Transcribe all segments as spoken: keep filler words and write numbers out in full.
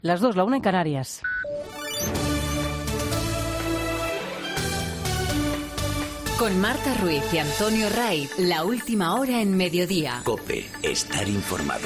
Las dos, la una en Canarias. Con Marta Ruiz y Antonio Raiz, la última hora en Mediodía. COPE, estar informado.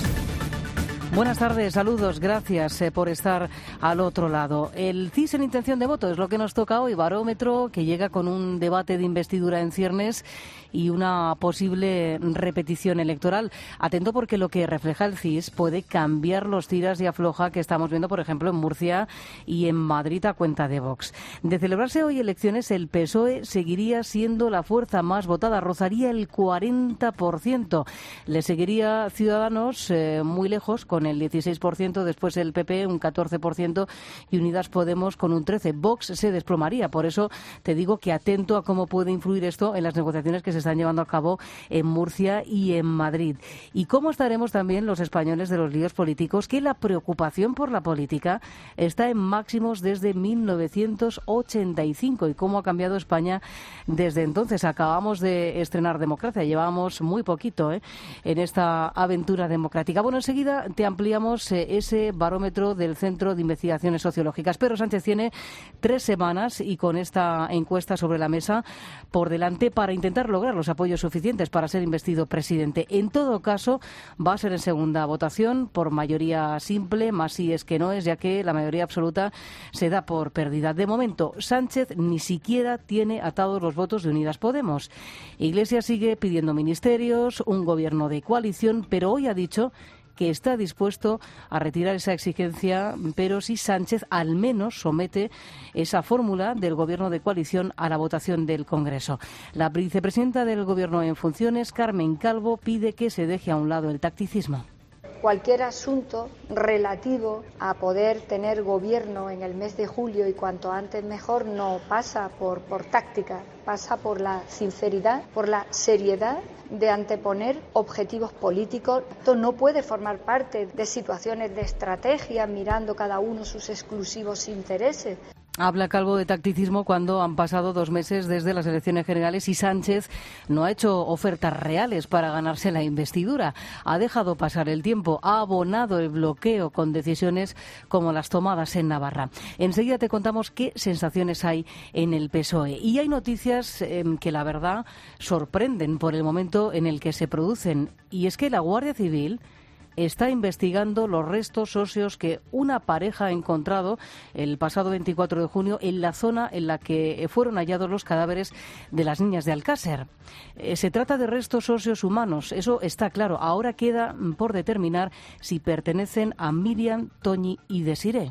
Buenas tardes, saludos, gracias eh, por estar al otro lado. El C I S en intención de voto es lo que nos toca hoy, barómetro que llega con un debate de investidura en ciernes y una posible repetición electoral. Atento porque lo que refleja el C I S puede cambiar los tiras y afloja que estamos viendo, por ejemplo, en Murcia y en Madrid a cuenta de Vox. De celebrarse hoy elecciones, el P S O E seguiría siendo la fuerza más votada, rozaría el cuarenta por ciento. Le seguiría Ciudadanos eh, muy lejos con el dieciséis por ciento, después el P P un catorce por ciento y Unidas Podemos con un trece por ciento. Vox se desplomaría. Por eso te digo que atento a cómo puede influir esto en las negociaciones que se están llevando a cabo en Murcia y en Madrid. Y cómo estaremos también los españoles de los líos políticos, que la preocupación por la política está en máximos desde mil novecientos ochenta y cinco y cómo ha cambiado España desde entonces. Acabamos de estrenar democracia, llevamos muy poquito ¿eh? en esta aventura democrática. Bueno, enseguida te ampliamos eh, ese barómetro del Centro de Investigaciones Sociológicas. Pedro Sánchez tiene tres semanas y con esta encuesta sobre la mesa por delante para intentar lograr los apoyos suficientes para ser investido presidente. En todo caso, va a ser en segunda votación por mayoría simple, más si es que no es, ya que la mayoría absoluta se da por perdida. De momento, Sánchez ni siquiera tiene atados los votos de Unidas Podemos. Iglesias sigue pidiendo ministerios, un gobierno de coalición, pero hoy ha dicho que está dispuesto a retirar esa exigencia, pero si Sánchez al menos somete esa fórmula del gobierno de coalición a la votación del Congreso. La vicepresidenta del Gobierno en funciones, Carmen Calvo, pide que se deje a un lado el tacticismo. Cualquier asunto relativo a poder tener gobierno en el mes de julio y cuanto antes mejor no pasa por, por táctica, pasa por la sinceridad, por la seriedad de anteponer objetivos políticos. Esto no puede formar parte de situaciones de estrategia mirando cada uno sus exclusivos intereses. Habla Calvo de tacticismo cuando han pasado dos meses desde las elecciones generales y Sánchez no ha hecho ofertas reales para ganarse la investidura. Ha dejado pasar el tiempo, ha abonado el bloqueo con decisiones como las tomadas en Navarra. Enseguida te contamos qué sensaciones hay en el P S O E. Y hay noticias eh, que la verdad sorprenden por el momento en el que se producen. Y es que la Guardia Civil está investigando los restos óseos que una pareja ha encontrado el pasado veinticuatro de junio en la zona en la que fueron hallados los cadáveres de las niñas de Alcácer. Eh, se trata de restos óseos humanos, eso está claro. Ahora queda por determinar si pertenecen a Miriam, Toñi y Desiré.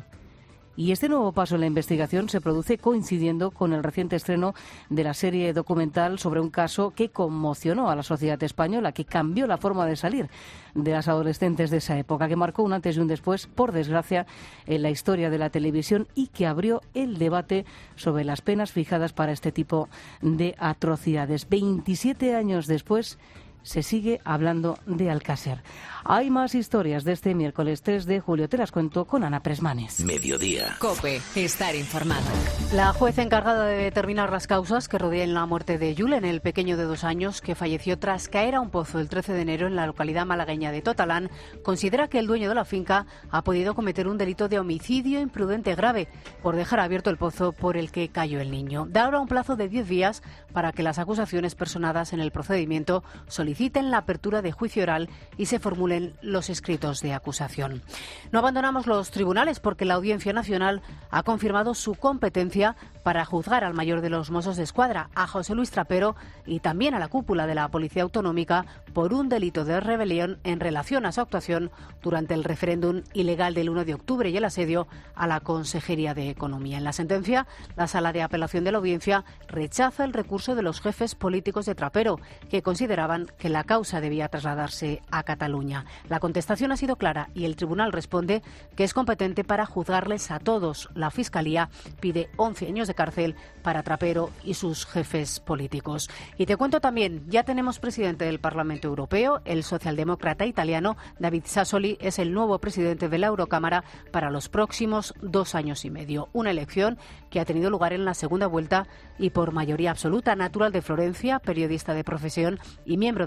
Y este nuevo paso en la investigación se produce coincidiendo con el reciente estreno de la serie documental sobre un caso que conmocionó a la sociedad española, que cambió la forma de salir de las adolescentes de esa época, que marcó un antes y un después, por desgracia, en la historia de la televisión y que abrió el debate sobre las penas fijadas para este tipo de atrocidades. veintisiete años después, se sigue hablando de Alcácer. Hay más historias de este miércoles tres de julio. Te las cuento con Ana Presmanes. Mediodía. COPE, estar informado. La juez encargada de determinar las causas que rodean la muerte de Julen, el pequeño de dos años que falleció tras caer a un pozo el trece de enero en la localidad malagueña de Totalán, considera que el dueño de la finca ha podido cometer un delito de homicidio imprudente grave por dejar abierto el pozo por el que cayó el niño. Da ahora un plazo de diez días para que las acusaciones personadas en el procedimiento soliciten la apertura de juicio oral y se formulen los escritos de acusación. No abandonamos los tribunales porque la Audiencia Nacional ha confirmado su competencia para juzgar al mayor de los Mossos de Escuadra, a José Luis Trapero, y también a la cúpula de la Policía Autonómica por un delito de rebelión en relación a su actuación durante el referéndum ilegal del uno de octubre y el asedio a la Consejería de Economía. En la sentencia, la Sala de Apelación de la Audiencia rechaza el recurso de los jefes políticos de Trapero, que consideraban que la causa debía trasladarse a Cataluña. La contestación ha sido clara y el tribunal responde que es competente para juzgarles a todos. La Fiscalía pide once años de cárcel para Trapero y sus jefes políticos. Y te cuento también, ya tenemos presidente del Parlamento Europeo. El socialdemócrata italiano David Sassoli es el nuevo presidente de la Eurocámara para los próximos dos años y medio. Una elección que ha tenido lugar en la segunda vuelta y por mayoría absoluta. Natural de Florencia, periodista de profesión y miembro de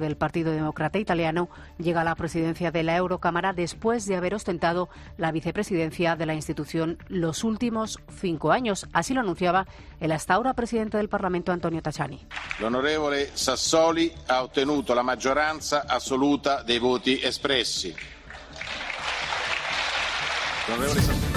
del Partido Demócrata Italiano, llega a la presidencia de la Eurocámara después de haber ostentado la vicepresidencia de la institución los últimos cinco años. Así lo anunciaba el hasta ahora presidente del Parlamento, Antonio Tajani. L'onorevole Sassoli ha ottenuto la maggioranza assoluta dei voti espressi. L'onorevole Sassoli.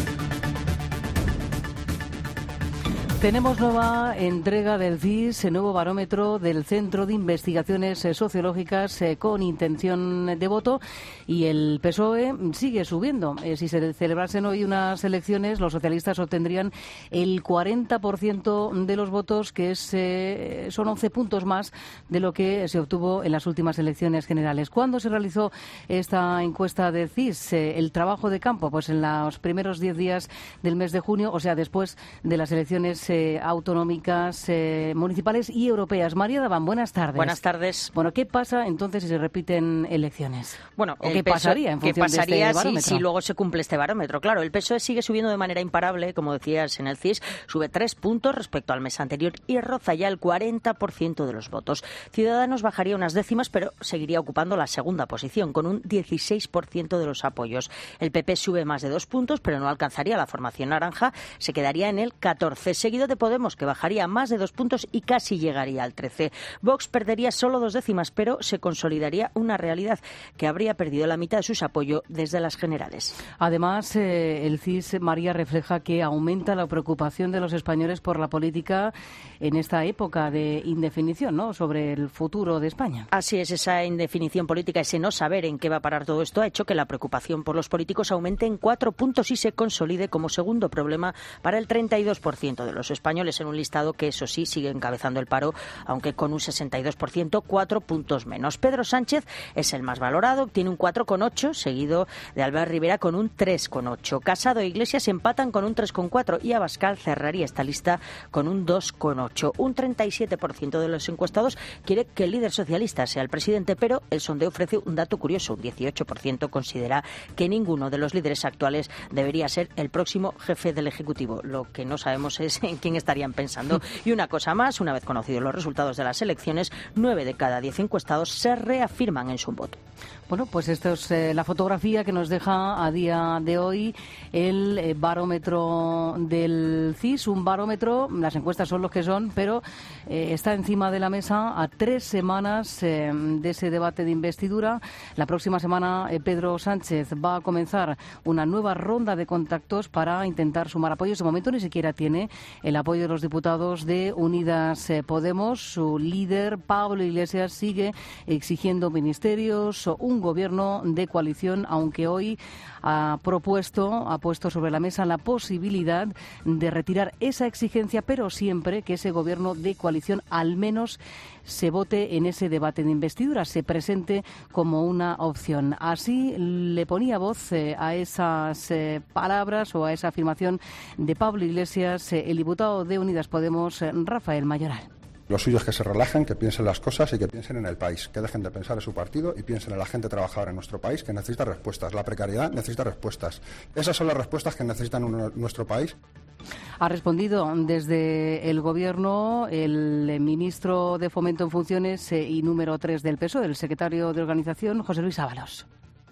Tenemos nueva entrega del C I S, nuevo barómetro del Centro de Investigaciones Sociológicas eh, con intención de voto, y el P S O E sigue subiendo. Eh, si se celebrasen hoy unas elecciones, los socialistas obtendrían el cuarenta por ciento de los votos, que es, eh, son once puntos más de lo que se obtuvo en las últimas elecciones generales. ¿Cuándo se realizó esta encuesta del C I S? Eh, el trabajo de campo, pues en los primeros diez días del mes de junio, o sea, después de las elecciones Eh, autonómicas, eh, municipales y europeas. María Daván, buenas tardes. Buenas tardes. Bueno, ¿qué pasa entonces si se repiten elecciones? Bueno, ¿O qué pasaría en función ¿qué pasaría de este barómetro? Si, si luego se cumple este barómetro? Claro, el P S O E sigue subiendo de manera imparable, como decías en el C I S, sube tres puntos respecto al mes anterior y roza ya el cuarenta por ciento de los votos. Ciudadanos bajaría unas décimas, pero seguiría ocupando la segunda posición, con un dieciséis por ciento de los apoyos. El P P sube más de dos puntos, pero no alcanzaría la formación naranja, se quedaría en el catorce, seguido de Podemos, que bajaría más de dos puntos y casi llegaría al trece. Vox perdería solo dos décimas, pero se consolidaría una realidad, que habría perdido la mitad de sus apoyos desde las generales. Además, eh, el C I S, María, refleja que aumenta la preocupación de los españoles por la política en esta época de indefinición, ¿no?, sobre el futuro de España. Así es, esa indefinición política, ese no saber en qué va a parar todo esto, ha hecho que la preocupación por los políticos aumente en cuatro puntos y se consolide como segundo problema para el treinta y dos por ciento de los españoles, en un listado que, eso sí, sigue encabezando el paro, aunque con un sesenta y dos por ciento, cuatro puntos menos. Pedro Sánchez es el más valorado, tiene un cuatro coma ocho, seguido de Albert Rivera con un tres coma ocho. Casado e Iglesias empatan con un tres coma cuatro y Abascal cerraría esta lista con un dos coma ocho. Un treinta y siete por ciento de los encuestados quiere que el líder socialista sea el presidente, pero el sondeo ofrece un dato curioso. Un dieciocho por ciento considera que ninguno de los líderes actuales debería ser el próximo jefe del Ejecutivo. Lo que no sabemos es en quién estarían pensando. Y una cosa más, una vez conocidos los resultados de las elecciones, nueve de cada diez encuestados se reafirman en su voto. Bueno, pues esta es eh, la fotografía que nos deja a día de hoy el eh, barómetro del C I S. Un barómetro, las encuestas son los que son, pero eh, está encima de la mesa a tres semanas eh, de ese debate de investidura. La próxima semana eh, Pedro Sánchez va a comenzar una nueva ronda de contactos para intentar sumar apoyos. De momento ni siquiera tiene el apoyo de los diputados de Unidas eh, Podemos. Su líder, Pablo Iglesias, sigue exigiendo ministerios, un gobierno de coalición, aunque hoy ha propuesto, ha puesto sobre la mesa la posibilidad de retirar esa exigencia, pero siempre que ese gobierno de coalición al menos se vote en ese debate de investidura, se presente como una opción. Así le ponía voz eh, a esas eh, palabras o a esa afirmación de Pablo Iglesias, eh, el diputado de Unidas Podemos, eh, Rafael Mayoral. Lo suyo es que se relajen, que piensen las cosas y que piensen en el país, que dejen de pensar en su partido y piensen en la gente trabajadora en nuestro país, que necesita respuestas. La precariedad necesita respuestas. Esas son las respuestas que necesitan un, nuestro país. Ha respondido desde el Gobierno el ministro de Fomento en funciones eh, y número tres del P S O E, el secretario de Organización, José Luis Ábalos.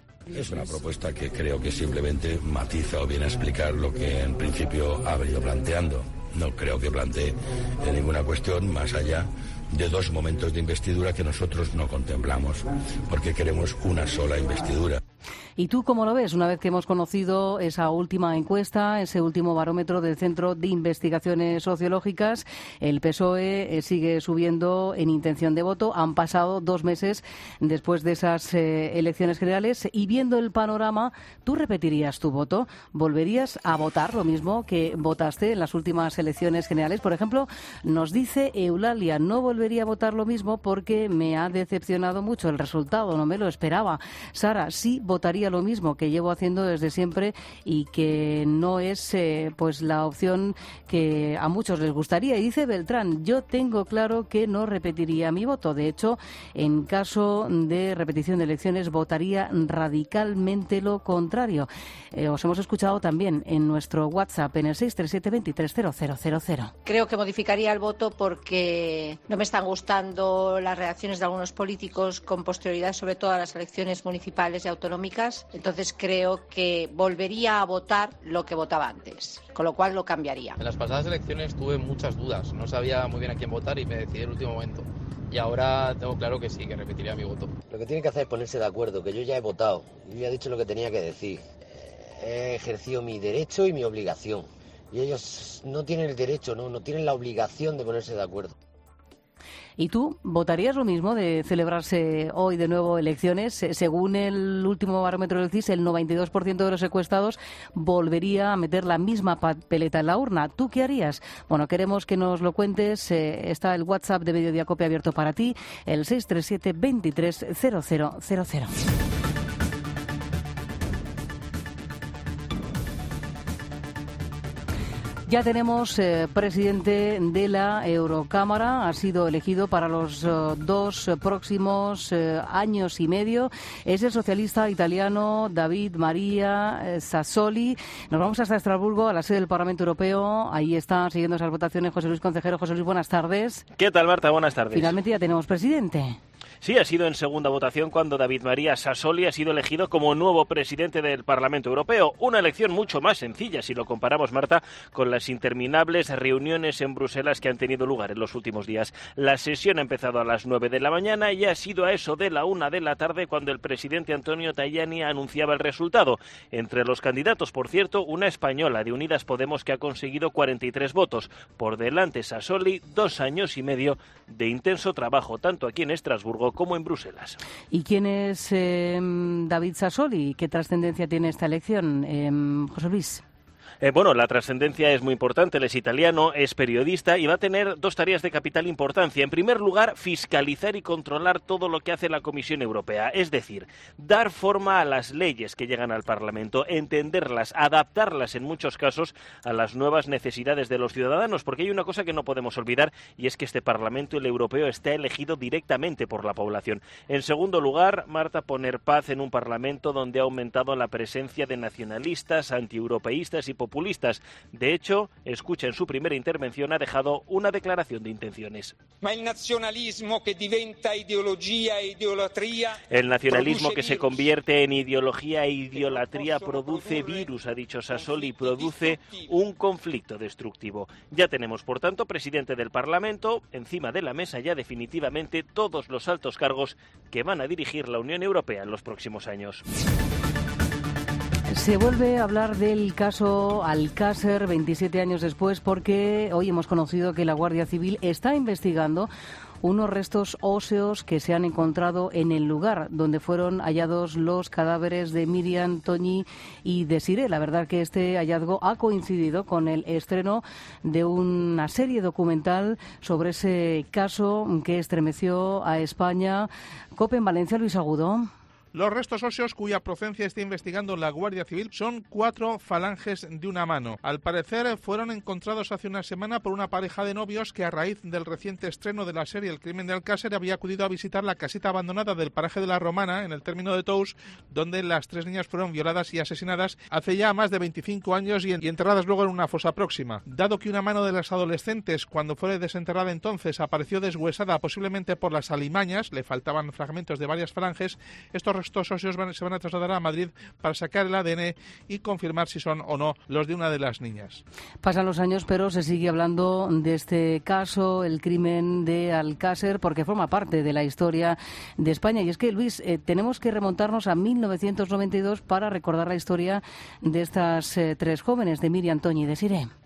Es una propuesta que creo que simplemente matiza o viene a explicar lo que en principio ha venido planteando. No creo que plantee ninguna cuestión más allá de dos momentos de investidura que nosotros no contemplamos, porque queremos una sola investidura. ¿Y tú cómo lo ves una vez que hemos conocido esa última encuesta, ese último barómetro del Centro de Investigaciones Sociológicas? El P S O E sigue subiendo en intención de voto. Han pasado dos meses después de esas eh, elecciones generales y viendo el panorama, ¿tú repetirías tu voto? ¿Volverías a votar lo mismo que votaste en las últimas elecciones generales? Por ejemplo, nos dice Eulalia, no volvería a votar lo mismo porque me ha decepcionado mucho el resultado, no me lo esperaba. Sara, sí votaría haría lo mismo que llevo haciendo desde siempre y que no es eh, pues la opción que a muchos les gustaría. Y dice Beltrán, yo tengo claro que no repetiría mi voto. De hecho, en caso de repetición de elecciones, votaría radicalmente lo contrario. Eh, os hemos escuchado también en nuestro WhatsApp en el seis tres siete, veintitrés, cero cero cero cero. Creo que modificaría el voto porque no me están gustando las reacciones de algunos políticos con posterioridad, sobre todo a las elecciones municipales y autonómicas. Entonces creo que volvería a votar lo que votaba antes, con lo cual lo cambiaría. En las pasadas elecciones tuve muchas dudas, no sabía muy bien a quién votar y me decidí en el último momento. Y ahora tengo claro que sí, que repetiría mi voto. Lo que tienen que hacer es ponerse de acuerdo, que yo ya he votado, yo ya he dicho lo que tenía que decir. He ejercido mi derecho y mi obligación. Y ellos no tienen el derecho, no, no tienen la obligación de ponerse de acuerdo. ¿Y tú votarías lo mismo de celebrarse hoy de nuevo elecciones? Según el último barómetro del C I S, el noventa y dos por ciento de los encuestados volvería a meter la misma papeleta en la urna. ¿Tú qué harías? Bueno, queremos que nos lo cuentes. Eh, está el WhatsApp de Mediodía Cope abierto para ti, el seis tres siete, veintitrés, cero cero cero cero. Ya tenemos eh, presidente de la Eurocámara, ha sido elegido para los uh, dos uh, próximos uh, años y medio. Es el socialista italiano David Maria eh, Sassoli. Nos vamos hasta Estrasburgo, a la sede del Parlamento Europeo. Ahí está siguiendo esas votaciones José Luis Concejero. José Luis, buenas tardes. ¿Qué tal, Marta? Buenas tardes. Finalmente ya tenemos presidente. Sí, ha sido en segunda votación cuando David Maria Sassoli ha sido elegido como nuevo presidente del Parlamento Europeo. Una elección mucho más sencilla si lo comparamos, Marta, con las interminables reuniones en Bruselas que han tenido lugar en los últimos días. La sesión ha empezado a las nueve de la mañana y ha sido a eso de la una de la tarde cuando el presidente Antonio Tajani anunciaba el resultado. Entre los candidatos, por cierto, una española de Unidas Podemos que ha conseguido cuarenta y tres votos. Por delante Sassoli, dos años y medio de intenso trabajo, tanto aquí en Estrasburgo como en Bruselas. ¿Y quién es eh, David Sassoli? ¿Qué trascendencia tiene esta elección, eh, José Luis? Eh, bueno, la trascendencia es muy importante. Él es italiano, es periodista y va a tener dos tareas de capital importancia. En primer lugar, fiscalizar y controlar todo lo que hace la Comisión Europea. Es decir, dar forma a las leyes que llegan al Parlamento, entenderlas, adaptarlas en muchos casos a las nuevas necesidades de los ciudadanos. Porque hay una cosa que no podemos olvidar y es que este Parlamento, el europeo, está elegido directamente por la población. En segundo lugar, Marta, poner paz en un Parlamento donde ha aumentado la presencia de nacionalistas, antieuropeístas y populistas. populistas. De hecho, escucha, en su primera intervención ha dejado una declaración de intenciones. El nacionalismo que diventa ideología e idolatría. El nacionalismo que se convierte en ideología e idolatría produce virus, ha dicho Sassoli, produce un conflicto destructivo. Ya tenemos, por tanto, presidente del Parlamento, encima de la mesa ya definitivamente todos los altos cargos que van a dirigir la Unión Europea en los próximos años. Se vuelve a hablar del caso Alcácer veintisiete años después porque hoy hemos conocido que la Guardia Civil está investigando unos restos óseos que se han encontrado en el lugar donde fueron hallados los cadáveres de Miriam, Toñi y Desiré. La verdad que este hallazgo ha coincidido con el estreno de una serie documental sobre ese caso que estremeció a España. COPE en Valencia, Luis Agudo. Los restos óseos cuya procedencia está investigando la Guardia Civil son cuatro falanges de una mano. Al parecer fueron encontrados hace una semana por una pareja de novios que a raíz del reciente estreno de la serie El crimen de Alcácer había acudido a visitar la casita abandonada del paraje de la Romana en el término de Tous, donde las tres niñas fueron violadas y asesinadas hace ya más de veinticinco años y enterradas luego en una fosa próxima. Dado que una mano de las adolescentes, cuando fue desenterrada entonces, apareció deshuesada posiblemente por las alimañas, le faltaban fragmentos de varias falanges, estos restos óseos van, se van a trasladar a Madrid para sacar el A D N y confirmar si son o no los de una de las niñas. Pasan los años, pero se sigue hablando de este caso, el crimen de Alcácer, porque forma parte de la historia de España. Y es que, Luis, eh, tenemos que remontarnos a mil novecientos noventa y dos para recordar la historia de estas eh, tres jóvenes, de Miriam, Toñi y Desiré.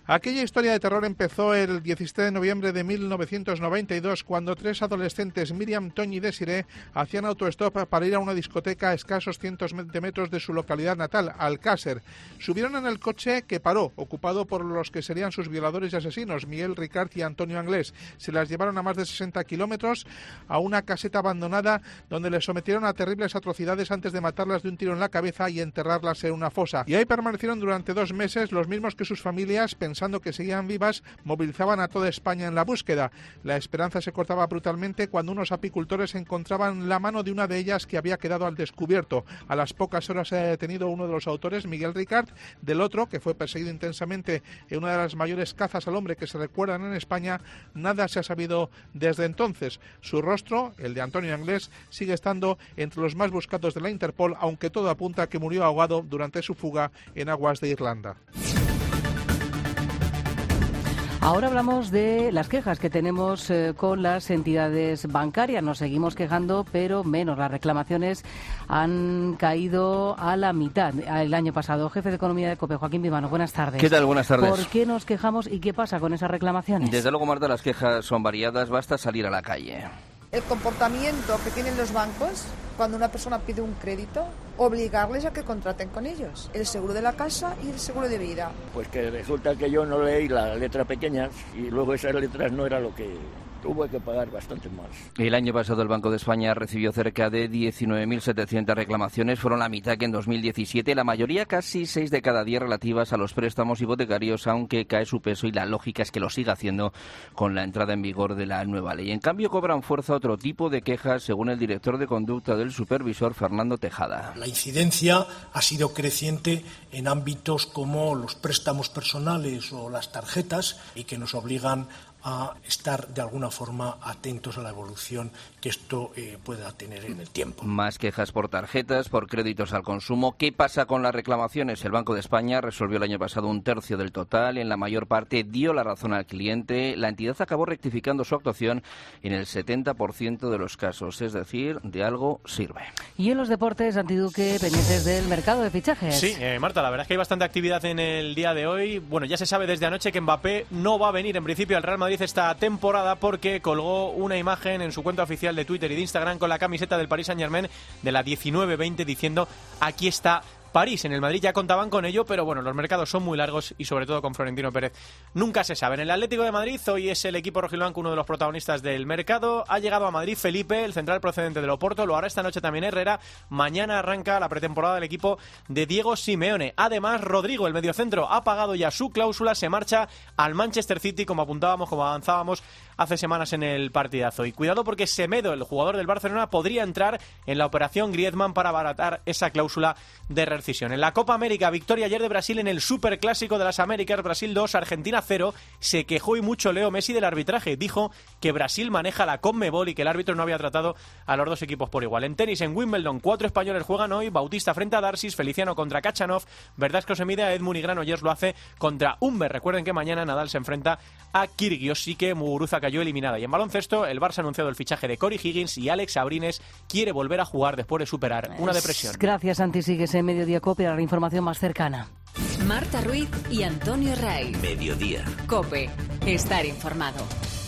Aquella historia de terror empezó el diecisiete de noviembre de mil novecientos noventa y dos, cuando tres adolescentes, Miriam, Toñi y Desiree, hacían autostop para ir a una discoteca a escasos cientos de metros de su localidad natal, Alcácer. Subieron en el coche que paró, ocupado por los que serían sus violadores y asesinos, Miguel Ricard y Antonio Anglés. Se las llevaron a más de sesenta kilómetros a una caseta abandonada donde les sometieron a terribles atrocidades antes de matarlas de un tiro en la cabeza y enterrarlas en una fosa. Y ahí permanecieron durante dos meses, los mismos que sus familias, pensando Pensando que seguían vivas, movilizaban a toda España en la búsqueda. La esperanza se cortaba brutalmente cuando unos apicultores encontraban la mano de una de ellas que había quedado al descubierto. A las pocas horas se ha detenido uno de los autores, Miguel Ricard. Del otro, que fue perseguido intensamente en una de las mayores cazas al hombre que se recuerdan en España, nada se ha sabido desde entonces. Su rostro, el de Antonio Anglés, sigue estando entre los más buscados de la Interpol, aunque todo apunta a que murió ahogado durante su fuga en aguas de Irlanda. Ahora hablamos de las quejas que tenemos eh, con las entidades bancarias. Nos seguimos quejando, pero menos. Las reclamaciones han caído a la mitad el año pasado. Jefe de Economía de COPE, Joaquín Vivano, buenas tardes. ¿Qué tal? Buenas tardes. ¿Por qué nos quejamos y qué pasa con esas reclamaciones? Desde luego, Marta, las quejas son variadas. Basta salir a la calle. El comportamiento que tienen los bancos cuando una persona pide un crédito, obligarles a que contraten con ellos el seguro de la casa y el seguro de vida. Pues que resulta que yo no leí la letra pequeña y luego esas letras no era lo que tuve que pagar bastante más. El año pasado el Banco de España recibió cerca de diecinueve mil setecientas reclamaciones, fueron la mitad que en dos mil diecisiete, la mayoría, casi seis de cada diez, relativas a los préstamos hipotecarios, aunque cae su peso y la lógica es que lo siga haciendo con la entrada en vigor de la nueva ley. En cambio, cobran fuerza otro tipo de quejas, según el director de conducta del supervisor, Fernando Tejada. La incidencia ha sido creciente en ámbitos como los préstamos personales o las tarjetas y que nos obligan a estar de alguna forma atentos a la evolución que esto eh, pueda tener en el tiempo. Más quejas por tarjetas, por créditos al consumo. ¿Qué pasa con las reclamaciones? El Banco de España resolvió el año pasado un tercio del total. En la mayor parte dio la razón al cliente. La entidad acabó rectificando su actuación en el setenta por ciento de los casos. Es decir, de algo sirve. Y en los deportes, Antiduque, pendientes del mercado de fichajes. Sí, eh, Marta, la verdad es que hay bastante actividad en el día de hoy. Bueno, ya se sabe desde anoche que Mbappé no va a venir en principio al Real Madrid esta temporada porque colgó una imagen en su cuenta oficial de Twitter y de Instagram con la camiseta del Paris Saint-Germain de la diecinueve veinte diciendo: aquí está París. En el Madrid ya contaban con ello, pero bueno, los mercados son muy largos y sobre todo con Florentino Pérez nunca se sabe. En el Atlético de Madrid hoy es el equipo rojiblanco uno de los protagonistas del mercado. Ha llegado a Madrid Felipe, el central procedente del Oporto, lo hará esta noche también Herrera. Mañana arranca la pretemporada del equipo de Diego Simeone. Además, Rodrigo, el mediocentro, ha pagado ya su cláusula, se marcha al Manchester City, como apuntábamos, como avanzábamos hace semanas en el partidazo. Y cuidado porque Semedo, el jugador del Barcelona, podría entrar en la operación Griezmann para abaratar esa cláusula de rescisión. En la Copa América, victoria ayer de Brasil en el Superclásico de las Américas, Brasil dos, Argentina cero. Se quejó y mucho Leo Messi del arbitraje. Dijo que Brasil maneja la Conmebol y que el árbitro no había tratado a los dos equipos por igual. En tenis, en Wimbledon, cuatro españoles juegan hoy. Bautista frente a Darcis, Feliciano contra Kachanov, Verdasco se mide a Edmund y Granollers lo hace contra Humber. Recuerden que mañana Nadal se enfrenta a Kyrgios y que Muguruza cayó eliminada. Y en baloncesto, el Barça ha anunciado el fichaje de Corey Higgins y Alex Abrines quiere volver a jugar después de superar una depresión. Gracias, Santi. Sigues en Mediodía COPE, la información más cercana. Marta Ruiz y Antonio Ray. Mediodía. COPE. Estar informado.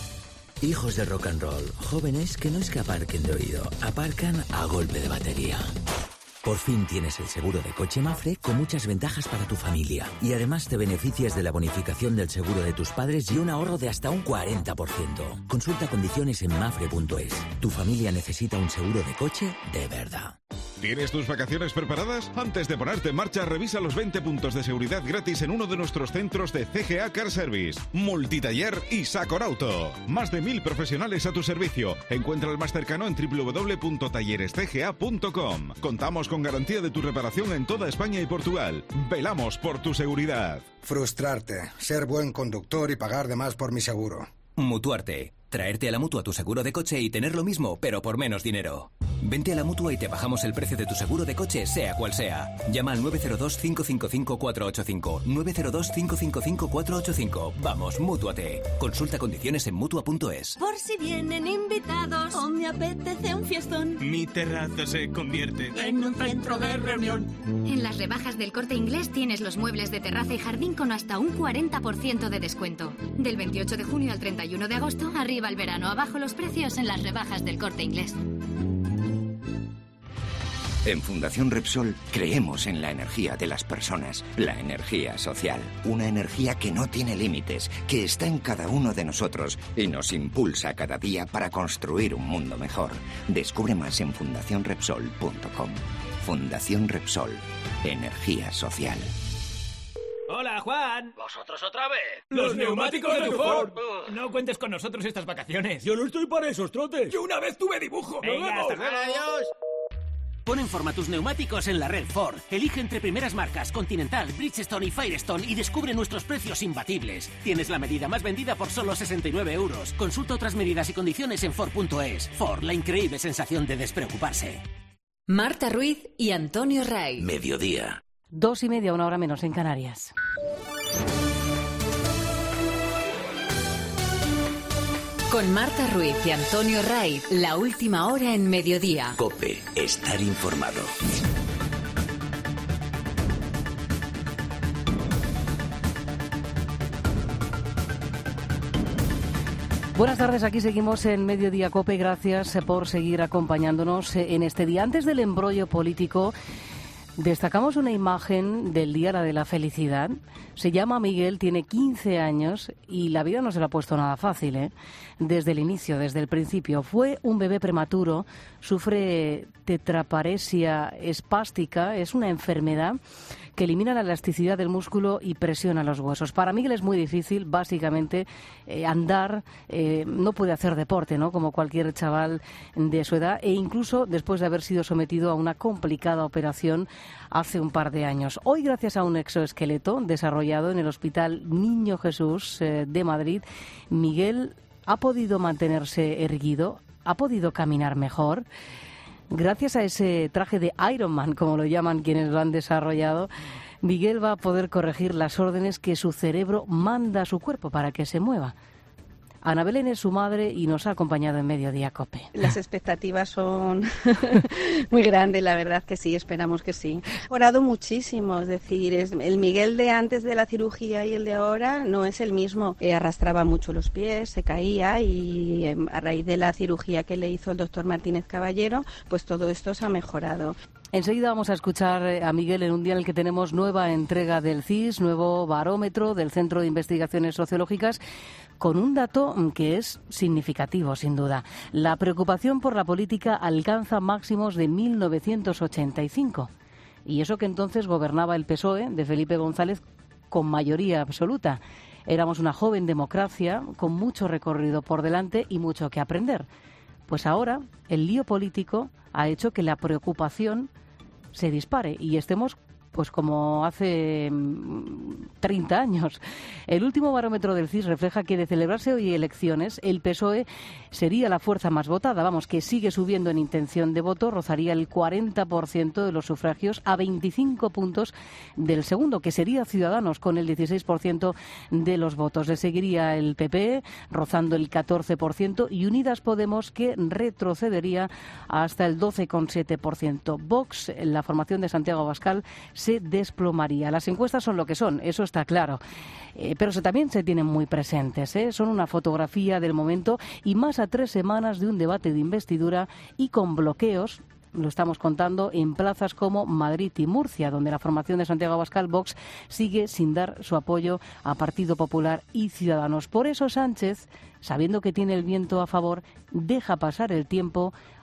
Hijos de rock and roll, jóvenes que no es que aparquen de oído, aparcan a golpe de batería. Por fin tienes el seguro de coche Mafre con muchas ventajas para tu familia. Y además te beneficias de la bonificación del seguro de tus padres y un ahorro de hasta un cuarenta por ciento. Consulta condiciones en mafre punto es. Tu familia necesita un seguro de coche de verdad. ¿Tienes tus vacaciones preparadas? Antes de ponerte en marcha, revisa los veinte puntos de seguridad gratis en uno de nuestros centros de C G A Car Service, Multitaller y Sacorauto. Más de mil profesionales a tu servicio. Encuentra el más cercano en w w w punto talleres c g a punto com. Contamos con garantía de tu reparación en toda España y Portugal. Velamos por tu seguridad. Frustrarte, ser buen conductor y pagar de más por mi seguro. Mutuarte. Traerte a la Mutua tu seguro de coche y tener lo mismo, pero por menos dinero. Vente a la Mutua y te bajamos el precio de tu seguro de coche, sea cual sea. Llama al nueve cero dos, cinco cinco cinco, cuatro ocho cinco. nueve cero dos, cinco cinco cinco, cuatro ocho cinco. Vamos, Mútuate. Consulta condiciones en Mutua punto es. Por si vienen invitados o me apetece un fiestón. Mi terraza se convierte en un centro de reunión. En las rebajas del Corte Inglés tienes los muebles de terraza y jardín con hasta un cuarenta por ciento de descuento. Del veintiocho de junio al treinta y uno de agosto, arriba el verano, abajo los precios en las rebajas del Corte Inglés. En Fundación Repsol creemos en la energía de las personas, la energía social, una energía que no tiene límites, que está en cada uno de nosotros y nos impulsa cada día para construir un mundo mejor. Descubre más en fundación repsol punto com. Fundación Repsol, energía social. Hola, Juan. ¿Vosotros otra vez? ¡Los neumáticos de tu Ford! No cuentes con nosotros estas vacaciones. Yo no estoy para esos trotes. Yo una vez tuve dibujo. Venga, hasta luego. Adiós. Pon en forma tus neumáticos en la red Ford. Elige entre primeras marcas Continental, Bridgestone y Firestone y descubre nuestros precios imbatibles. Tienes la medida más vendida por solo sesenta y nueve euros. Consulta otras medidas y condiciones en Ford punto es. Ford, la increíble sensación de despreocuparse. Marta Ruiz y Antonio Ray. Mediodía. Dos y media, una hora menos en Canarias. Con Marta Ruiz y Antonio Ray, la última hora en Mediodía. COPE, estar informado. Buenas tardes, aquí seguimos en Mediodía COPE. Gracias por seguir acompañándonos en este día. Antes del embrollo político, destacamos una imagen del Día de la Felicidad. Se llama Miguel, tiene quince años y la vida no se le ha puesto nada fácil, ¿eh? Desde el inicio, desde el principio. Fue un bebé prematuro, sufre tetraparesia espástica, es una enfermedad que elimina la elasticidad del músculo y presiona los huesos. Para Miguel es muy difícil, básicamente, eh, andar, eh, no puede hacer deporte, ¿no?, como cualquier chaval de su edad, e incluso después de haber sido sometido a una complicada operación hace un par de años. Hoy, gracias a un exoesqueleto desarrollado en el Hospital Niño Jesús eh, de Madrid, Miguel ha podido mantenerse erguido, ha podido caminar mejor. Gracias a ese traje de Iron Man, como lo llaman quienes lo han desarrollado, Miguel va a poder corregir las órdenes que su cerebro manda a su cuerpo para que se mueva. Ana Belén es su madre y nos ha acompañado en Mediodía COPE. Las expectativas son muy grandes, la verdad que sí, esperamos que sí. Ha mejorado muchísimo, es decir, es, el Miguel de antes de la cirugía y el de ahora no es el mismo. Eh, arrastraba mucho los pies, se caía y eh, a raíz de la cirugía que le hizo el doctor Martínez Caballero, pues todo esto se ha mejorado. Enseguida vamos a escuchar a Miguel en un día en el que tenemos nueva entrega del C I S, nuevo barómetro del Centro de Investigaciones Sociológicas, con un dato que es significativo, sin duda. La preocupación por la política alcanza máximos de mil novecientos ochenta y cinco. Y eso que entonces gobernaba el P S O E de Felipe González con mayoría absoluta. Éramos una joven democracia con mucho recorrido por delante y mucho que aprender. Pues ahora el lío político ha hecho que la preocupación se dispare y estemos pues como hace treinta años. El último barómetro del C I S refleja que de celebrarse hoy elecciones, el P S O E sería la fuerza más votada. Vamos, que sigue subiendo en intención de voto, rozaría el cuarenta por ciento de los sufragios a veinticinco puntos del segundo, que sería Ciudadanos, con el dieciséis por ciento de los votos. Le seguiría el P P, rozando el catorce por ciento, y Unidas Podemos, que retrocedería hasta el doce coma siete por ciento. Vox, la formación de Santiago Abascal, se desplomaría. Las encuestas son lo que son, eso está claro, eh, pero se, también se tienen muy presentes, ¿eh? Son una fotografía del momento y más a tres semanas de un debate de investidura y con bloqueos, lo estamos contando, en plazas como Madrid y Murcia, donde la formación de Santiago Abascal, Vox, sigue sin dar su apoyo a Partido Popular y Ciudadanos. Por eso Sánchez, sabiendo que tiene el viento a favor, deja pasar el tiempo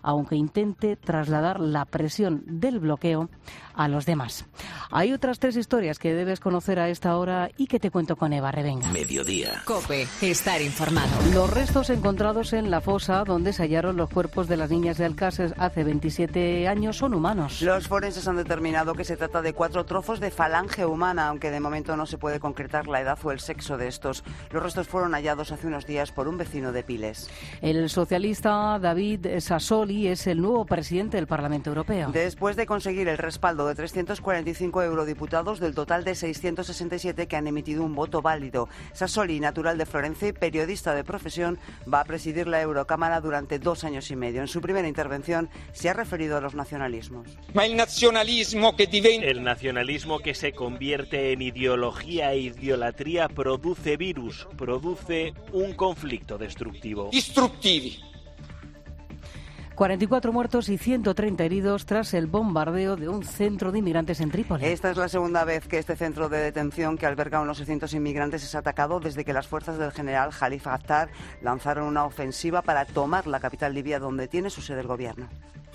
aunque intente trasladar la presión del bloqueo a los demás. Hay otras tres historias que debes conocer a esta hora y que te cuento con Eva Revenga. Mediodía. COPE, estar informado. Los restos encontrados en la fosa donde se hallaron los cuerpos de las niñas de Alcácer hace veintisiete años son humanos. Los forenses han determinado que se trata de cuatro trozos de falange humana, aunque de momento no se puede concretar la edad o el sexo de estos. Los restos fueron hallados hace unos días por un vecino de Piles. El socialista David Sassoli es el nuevo presidente del Parlamento Europeo. Después de conseguir el respaldo de trescientos cuarenta y cinco eurodiputados del total de seiscientos sesenta y siete que han emitido un voto válido, Sassoli, natural de Florencia y periodista de profesión, va a presidir la Eurocámara durante dos años y medio. En su primera intervención se ha referido a los nacionalismos. El nacionalismo que, diventa... el nacionalismo que se convierte en ideología e idolatría produce virus, produce un conflicto destructivo. Destructivi. cuarenta y cuatro muertos y ciento treinta heridos tras el bombardeo de un centro de inmigrantes en Trípoli. Esta es la segunda vez que este centro de detención que alberga unos seiscientos inmigrantes es atacado desde que las fuerzas del general Khalifa Haftar lanzaron una ofensiva para tomar la capital libia donde tiene su sede el gobierno.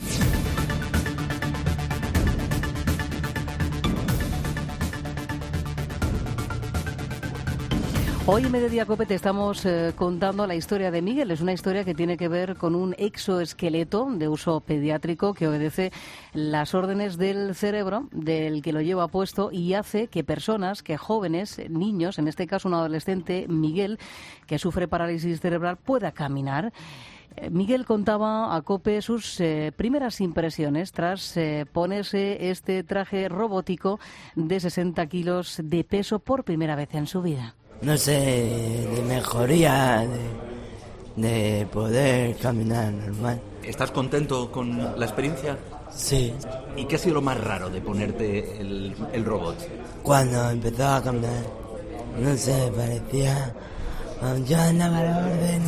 Hoy en Mediodía Cope te estamos eh, contando la historia de Miguel. Es una historia que tiene que ver con un exoesqueleto de uso pediátrico que obedece las órdenes del cerebro del que lo lleva puesto y hace que personas, que jóvenes, niños, en este caso un adolescente, Miguel, que sufre parálisis cerebral, pueda caminar. Miguel contaba a COPE sus eh, primeras impresiones tras eh, ponerse este traje robótico de sesenta kilos de peso por primera vez en su vida. No sé, de mejoría, de, de poder caminar normal. ¿Estás contento con la experiencia? Sí. ¿Y qué ha sido lo más raro de ponerte el, el robot? Cuando empezaba a caminar, no sé, parecía... Yo andaba a la orden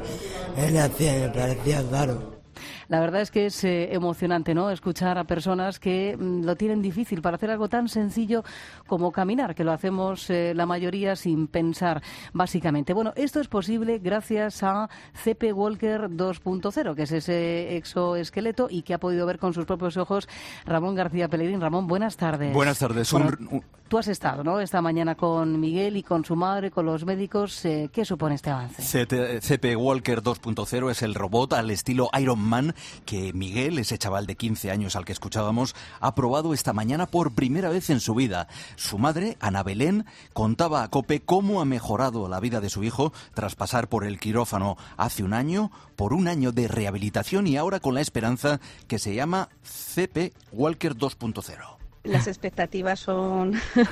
y él hacía, me parecía raro. La verdad es que es eh, emocionante, ¿no?, escuchar a personas que mm, lo tienen difícil para hacer algo tan sencillo como caminar, que lo hacemos eh, la mayoría sin pensar, básicamente. Bueno, esto es posible gracias a C P Walker dos punto cero, que es ese exoesqueleto y que ha podido ver con sus propios ojos Ramón García Pellegrín. Ramón, buenas tardes. Buenas tardes. Bueno, un... Tú has estado, ¿no?, esta mañana con Miguel y con su madre, con los médicos. Eh, ¿Qué supone este avance? C P Walker dos punto cero es el robot al estilo Iron Man que Miguel, ese chaval de quince años al que escuchábamos, ha probado esta mañana por primera vez en su vida. Su madre, Ana Belén, contaba a COPE cómo ha mejorado la vida de su hijo tras pasar por el quirófano hace un año, por un año de rehabilitación y ahora con la esperanza que se llama C P Walker dos punto cero. Las expectativas son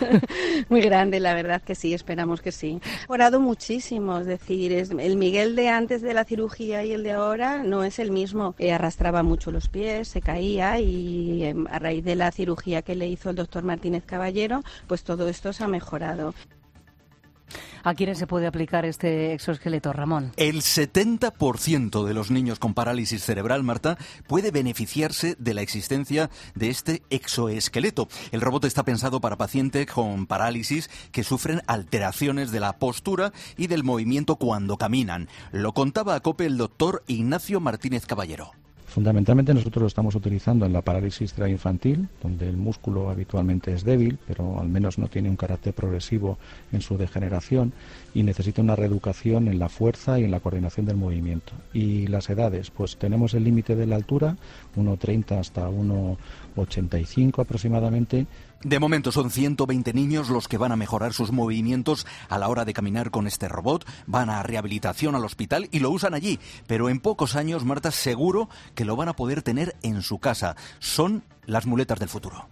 muy grandes, la verdad que sí, esperamos que sí. Ha mejorado muchísimo, es decir, es, el Miguel de antes de la cirugía y el de ahora no es el mismo. Eh, arrastraba mucho los pies, se caía y eh, a raíz de la cirugía que le hizo el doctor Martínez Caballero, pues todo esto se ha mejorado. ¿A quiénes se puede aplicar este exoesqueleto, Ramón? El setenta por ciento de los niños con parálisis cerebral, Marta, puede beneficiarse de la existencia de este exoesqueleto. El robot está pensado para pacientes con parálisis que sufren alteraciones de la postura y del movimiento cuando caminan. Lo contaba a COPE el doctor Ignacio Martínez Caballero. Fundamentalmente nosotros lo estamos utilizando en la parálisis cerebral infantil, donde el músculo habitualmente es débil, pero al menos no tiene un carácter progresivo en su degeneración y necesita una reeducación en la fuerza y en la coordinación del movimiento. Y las edades, pues tenemos el límite de la altura, uno treinta hasta uno ochenta y cinco aproximadamente. De momento son ciento veinte niños los que van a mejorar sus movimientos a la hora de caminar con este robot, van a rehabilitación al hospital y lo usan allí, pero en pocos años, Marta, seguro que lo van a poder tener en su casa. Son las muletas del futuro.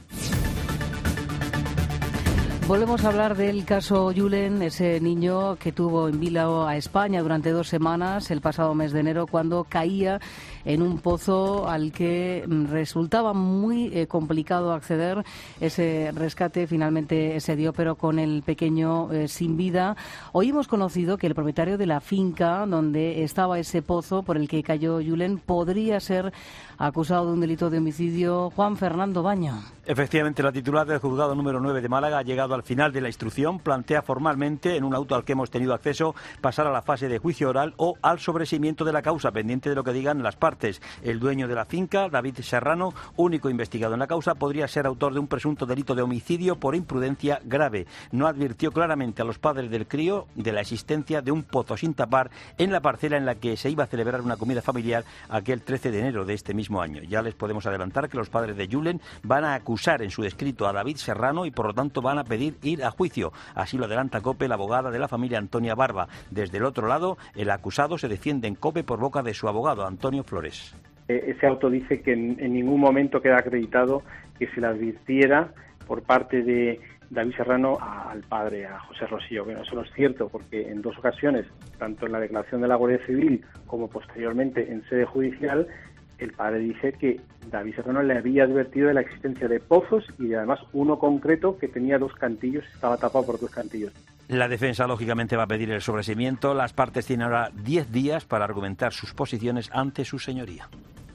Volvemos a hablar del caso Julen, ese niño que tuvo en Bilbao a España durante dos semanas el pasado mes de enero cuando caía en un pozo al que resultaba muy eh, complicado acceder. Ese rescate finalmente se dio, pero con el pequeño eh, sin vida. Hoy hemos conocido que el propietario de la finca donde estaba ese pozo por el que cayó Julen podría ser acusado de un delito de homicidio. Juan Fernando Baño. Efectivamente, la titular del juzgado número nueve de Málaga ha llegado al final de la instrucción, plantea formalmente, en un auto al que hemos tenido acceso, pasar a la fase de juicio oral o al sobreseimiento de la causa, pendiente de lo que digan las partes. El dueño de la finca, David Serrano, único investigado en la causa, podría ser autor de un presunto delito de homicidio por imprudencia grave. No advirtió claramente a los padres del crío de la existencia de un pozo sin tapar en la parcela en la que se iba a celebrar una comida familiar aquel trece de enero de este mismo año. Ya les podemos adelantar que los padres de Julen van a acusar en su escrito a David Serrano y por lo tanto van a pedir ir a juicio. Así lo adelanta COPE, la abogada de la familia Antonia Barba. Desde el otro lado, el acusado se defiende en COPE por boca de su abogado, Antonio Flores. Ese auto dice que en, en ningún momento queda acreditado que se le advirtiera por parte de David Serrano al padre, a José Rosillo. Bueno, eso no es cierto, porque en dos ocasiones, tanto en la declaración de la Guardia Civil como posteriormente en sede judicial, el padre dice que David Serrano le había advertido de la existencia de pozos y de, además, uno concreto que tenía dos cantillos, estaba tapado por dos cantillos. La defensa, lógicamente, va a pedir el sobreseimiento. Las partes tienen ahora diez días para argumentar sus posiciones ante su señoría.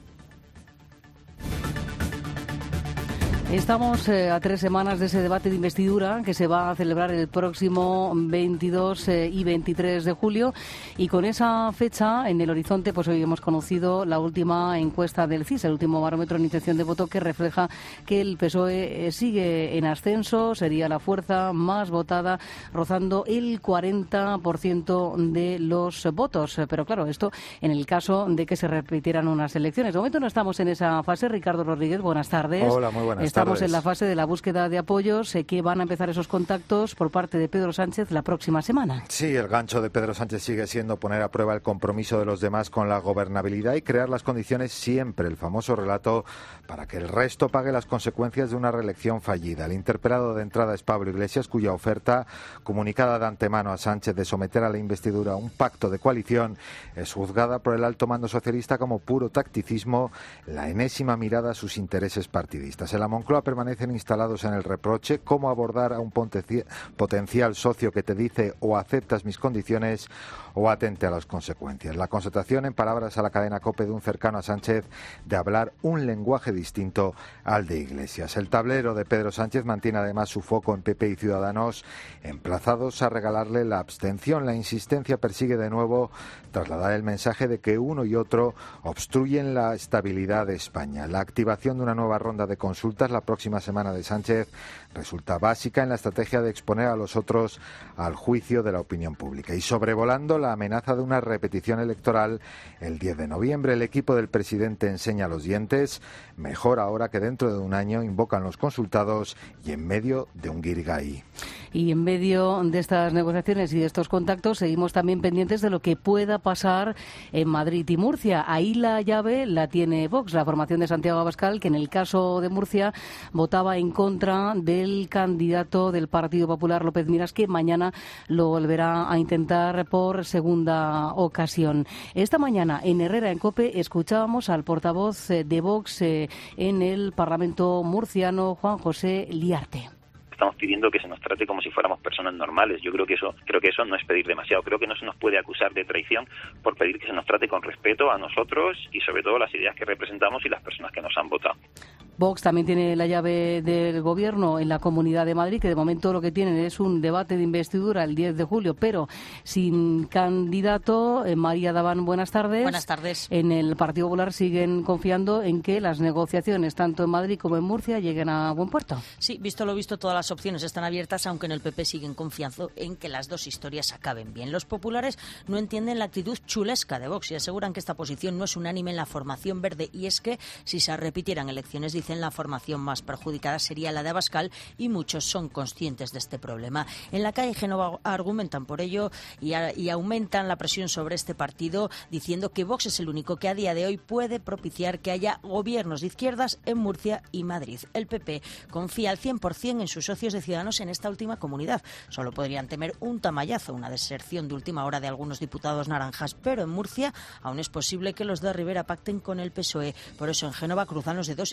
Estamos eh, a tres semanas de ese debate de investidura que se va a celebrar el próximo veintidós eh, y veintitrés de julio, y con esa fecha en el horizonte, pues hoy hemos conocido la última encuesta del C I S, el último barómetro de intención de voto, que refleja que el P S O E eh, sigue en ascenso, sería la fuerza más votada, rozando el cuarenta por ciento de los votos. Pero claro, esto en el caso de que se repitieran unas elecciones. De momento no estamos en esa fase. Ricardo Rodríguez, buenas tardes. Hola, muy buenas tardes. Estamos en la fase de la búsqueda de apoyos, eh, que van a empezar esos contactos por parte de Pedro Sánchez la próxima semana. Sí, el gancho de Pedro Sánchez sigue siendo poner a prueba el compromiso de los demás con la gobernabilidad y crear las condiciones siempre, el famoso relato, para que el resto pague las consecuencias de una reelección fallida. El interpelado de entrada es Pablo Iglesias, cuya oferta, comunicada de antemano a Sánchez de someter a la investidura un pacto de coalición, es juzgada por el alto mando socialista como puro tacticismo, la enésima mirada a sus intereses partidistas. El Moncloa permanecen instalados en el reproche: cómo abordar a un potencial socio que te dice o aceptas mis condiciones o atente a las consecuencias. La constatación, en palabras a la cadena COPE de un cercano a Sánchez, de hablar un lenguaje distinto al de Iglesias. El tablero de Pedro Sánchez mantiene además su foco en P P y Ciudadanos, emplazados a regalarle la abstención. La insistencia persigue de nuevo trasladar el mensaje de que uno y otro obstruyen la estabilidad de España. La activación de una nueva ronda de consultas la próxima semana de Sánchez resulta básica en la estrategia de exponer a los otros al juicio de la opinión pública. Y sobrevolando la amenaza de una repetición electoral el diez de noviembre, el equipo del presidente enseña los dientes. Mejor ahora que dentro de un año, invocan los consultados y en medio de un guirigay. Y en medio de estas negociaciones y de estos contactos seguimos también pendientes de lo que pueda pasar en Madrid y Murcia. Ahí la llave la tiene Vox, la formación de Santiago Abascal, que en el caso de Murcia votaba en contra del candidato del Partido Popular, López Miras, que mañana lo volverá a intentar por segunda ocasión. Esta mañana en Herrera en COPE escuchábamos al portavoz de Vox en el Parlamento murciano, Juan José Liarte. Estamos pidiendo que se nos trate como si fuéramos personas normales. Yo creo que eso creo que eso no es pedir demasiado. Creo que no se nos puede acusar de traición por pedir que se nos trate con respeto a nosotros y sobre todo las ideas que representamos y las personas que nos han votado. Vox también tiene la llave del gobierno en la Comunidad de Madrid, que de momento lo que tienen es un debate de investidura el diez de julio, pero sin candidato. Eh, María Daván, buenas tardes. Buenas tardes. En el Partido Popular siguen confiando en que las negociaciones, tanto en Madrid como en Murcia, lleguen a buen puerto. Sí, visto lo visto, todas las opciones están abiertas, aunque en el P P siguen confiando en que las dos historias acaben bien. Los populares no entienden la actitud chulesca de Vox y aseguran que esta posición no es unánime en la formación verde, y es que si se repitieran elecciones, dicen, la formación más perjudicada sería la de Abascal, y muchos son conscientes de este problema. En la calle Génova argumentan por ello y, a, y aumentan la presión sobre este partido, diciendo que Vox es el único que a día de hoy puede propiciar que haya gobiernos de izquierdas en Murcia y Madrid. El P P confía al cien por ciento en sus socios de Ciudadanos en esta última comunidad. Solo podrían temer un tamallazo, una deserción de última hora de algunos diputados naranjas, pero en Murcia aún es posible que los de Rivera pacten con el P S O E. Por eso en Génova cruzan los dedos y prefieren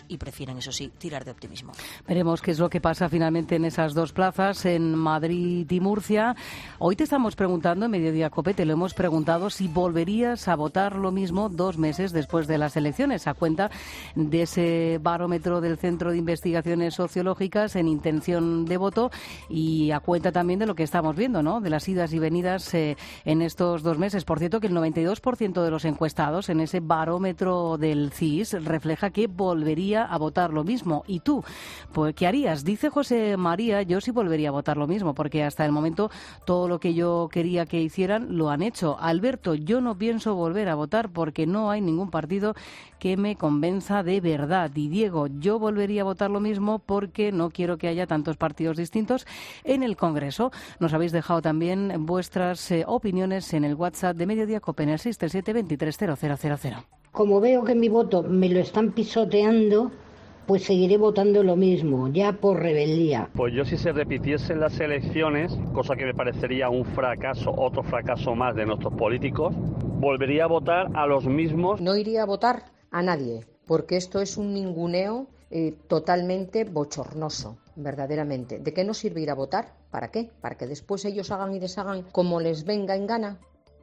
quieren, eso sí, tirar de optimismo. Veremos qué es lo que pasa finalmente en esas dos plazas, en Madrid y Murcia. Hoy te estamos preguntando, en Mediodía COPE, te lo hemos preguntado si volverías a votar lo mismo dos meses después de las elecciones, a cuenta de ese barómetro del Centro de Investigaciones Sociológicas en intención de voto y a cuenta también de lo que estamos viendo, ¿no?, de las idas y venidas eh, en estos dos meses. Por cierto, que el noventa y dos por ciento de los encuestados en ese barómetro del C I S refleja que volvería a votar lo mismo. ¿Y tú? Pues, ¿qué harías? Dice José María, yo sí volvería a votar lo mismo, porque hasta el momento todo lo que yo quería que hicieran lo han hecho. Alberto, yo no pienso volver a votar porque no hay ningún partido que me convenza de verdad. Y Diego, yo volvería a votar lo mismo porque no quiero que haya tantos partidos distintos en el Congreso. Nos habéis dejado también vuestras eh, opiniones en el WhatsApp de Mediodía COPE en el seis tres siete, veintitrés cero cero cero cero. Como veo que mi voto me lo están pisoteando, pues seguiré votando lo mismo, ya por rebeldía. Pues yo, si se repitiesen las elecciones, cosa que me parecería un fracaso, otro fracaso más de nuestros políticos, volvería a votar a los mismos. No iría a votar a nadie, porque esto es un ninguneo eh, totalmente bochornoso, verdaderamente. ¿De qué nos sirve ir a votar? ¿Para qué? ¿Para que después ellos hagan y deshagan como les venga en gana?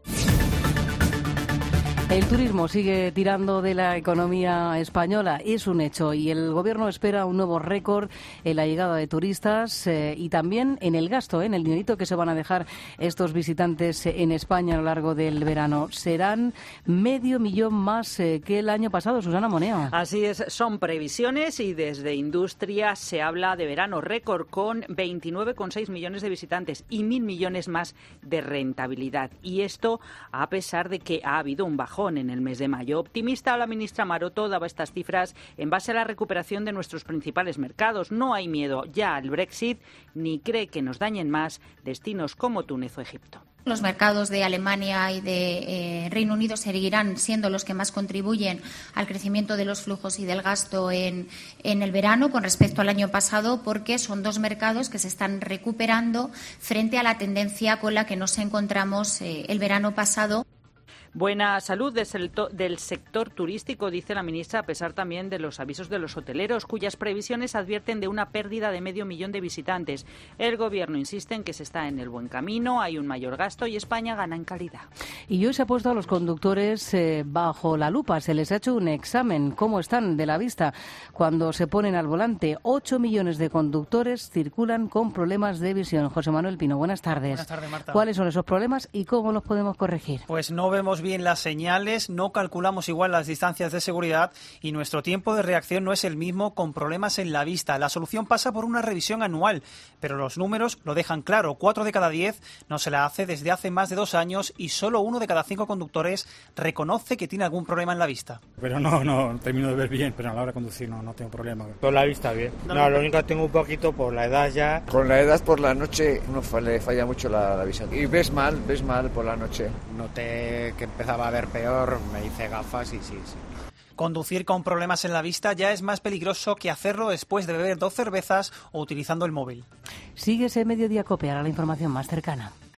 El turismo sigue tirando de la economía española, es un hecho, y el Gobierno espera un nuevo récord en la llegada de turistas eh, y también en el gasto, eh, en el dinerito que se van a dejar estos visitantes en España a lo largo del verano. Serán medio millón más eh, que el año pasado, Susana Moneo. Así es, son previsiones y desde Industria se habla de verano récord con veintinueve coma seis millones de visitantes y mil millones más de rentabilidad. Y esto a pesar de que ha habido un bajón en el mes de mayo. Optimista, la ministra Maroto daba estas cifras en base a la recuperación de nuestros principales mercados. No hay miedo ya al Brexit ni cree que nos dañen más destinos como Túnez o Egipto. Los mercados de Alemania y de eh, Reino Unido seguirán siendo los que más contribuyen al crecimiento de los flujos y del gasto en, en el verano con respecto al año pasado, porque son dos mercados que se están recuperando frente a la tendencia con la que nos encontramos eh, el verano pasado. Buena salud del sector turístico, dice la ministra, a pesar también de los avisos de los hoteleros, cuyas previsiones advierten de una pérdida de medio millón de visitantes. El Gobierno insiste en que se está en el buen camino, hay un mayor gasto y España gana en calidad. Y hoy se ha puesto a los conductores eh, bajo la lupa, se les ha hecho un examen. ¿Cómo están de la vista cuando se ponen al volante? Ocho millones de conductores circulan con problemas de visión. José Manuel Pino, buenas tardes. Buenas tardes, Marta. ¿Cuáles son esos problemas y cómo los podemos corregir? Pues no vemos bien las señales, no calculamos igual las distancias de seguridad y nuestro tiempo de reacción no es el mismo con problemas en la vista. La solución pasa por una revisión anual, pero los números lo dejan claro. Cuatro de cada diez no se la hace desde hace más de dos años y solo uno de cada cinco conductores reconoce que tiene algún problema en la vista. Pero no, no termino de ver bien, pero a la hora de conducir no, no tengo problema. Con la vista bien. No, lo único que tengo un poquito por la edad ya. Con la edad por la noche uno le falla mucho la, la visión y ves mal, ves mal por la noche. Noté que empezaba a ver peor, me hice gafas y sí, sí. Conducir con problemas en la vista ya es más peligroso que hacerlo después de beber dos cervezas o utilizando el móvil. Síguese Mediodía COPE, ahora la información más cercana.